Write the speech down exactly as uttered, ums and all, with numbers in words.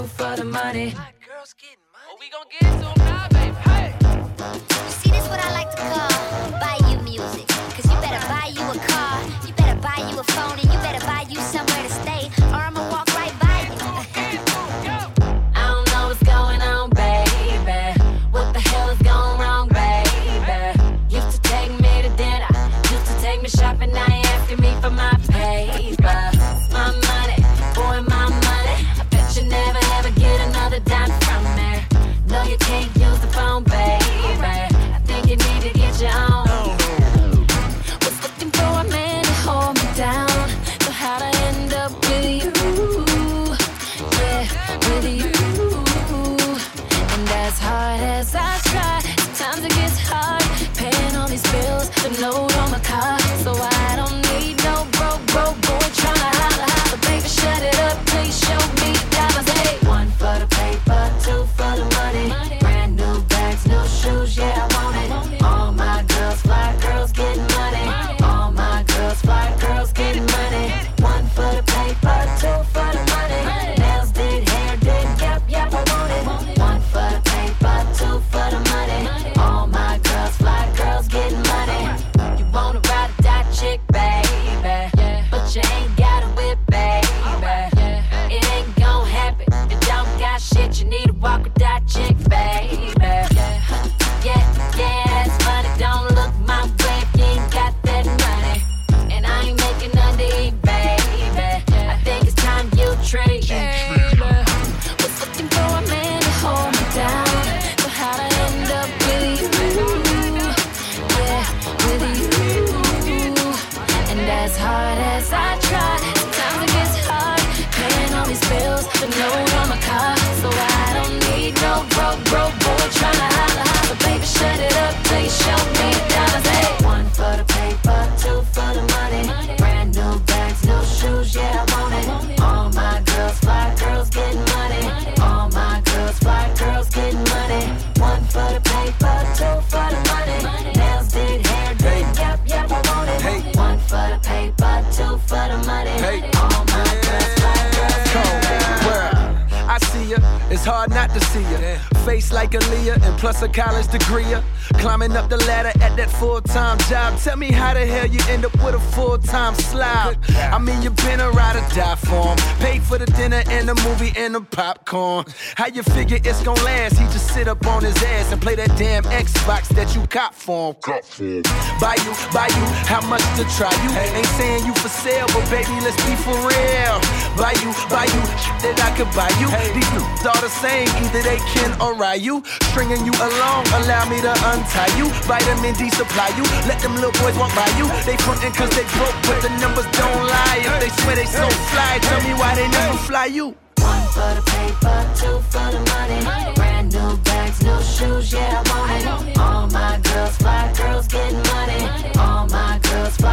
for the money. My girls getting money. Oh, we gon' get to them now, baby. Hey. You see, this what I like to call buy you music. Cause you better buy you a car, you better buy you a phone, and you better buy you somewhere to stay, or I'ma walk right by you. I don't know what's going on, baby. What the hell is going wrong, baby? Used to take me to dinner, used to take me shopping, now you asking me for my paper. My money, boy, my money. I bet you never ever get another dime from me. No, you can't use the phone, baby. I think you need to get your own. Was looking for a man to hold me down, so how'd I end up with you? Yeah, with you. And as hard as I try, sometimes it gets hard paying all these bills, the note on my car. So I don't need no broke, broke boy tryna holla, holla. Baby, shut it up, please show me the diamonds. Hey, one for the paper, two for the money. Brand new bags, new shoes, yeah, I want it. All my girls, fly girls getting money. All my girls, fly girls getting money. One for the paper, two for the money. Nails did, hair did, yep, yep, I want it. One for the paper, two for the money. All my girls, fly girls getting money. You wanna ride or die chick, baby, but you ain't got a whip, baby. It ain't gon' happen. You don't got shit, you need to walk with that chick, baby. Yeah, yeah, that's funny. Don't look my way if you ain't got that money. And I ain't making none to eat, baby. I think it's time you trade. Was looking for a man to hold me down, so how'd I end up with you? Yeah, with you. And as hard as I try, sometimes it gets hard paying all these bills, the note on my car. So I don't need no broke, broke boy tryna holla, holla. Baby, shut it up, please show me the diamonds. Hey, one for the paper, two for the money. Brand new bags, new shoes, yeah, I want it. All my girls, fly girls getting money. All my girls, fly girls getting money. One for the paper, two for the money. Nails did, hair did, yep, yep, I want it. Hey. One for the paper, two for the money. Hey. All my girls, fly girls getting money. Where I see ya, it's hard not to see ya. Face like Aaliyah and plus a college degree. Climbing up the ladder at that full-time job. Tell me how the hell you end up with a full-time slob. I mean, you been a ride or die for him. Paid for the dinner and the movie and the popcorn. How you figure it's gon' last? He just sit up on his ass and play that damn Xbox that you cop for him. Buy you, buy you, how much to try you? Ain't saying you for sale, but baby, let's be for real. Buy you, buy you, shit that I could buy you. These dudes all the same, either they can or ride you. Stringing you along, allow me to untie you. Vitamin D supply you, let them little boys walk by you. They frontin' cause they broke, but the numbers don't lie. If they swear they so fly, tell me why they never fly you. One for the paper, two for the money. Brand new bags, new shoes, yeah, I want it. All my girls, fly girls getting money. All my girls,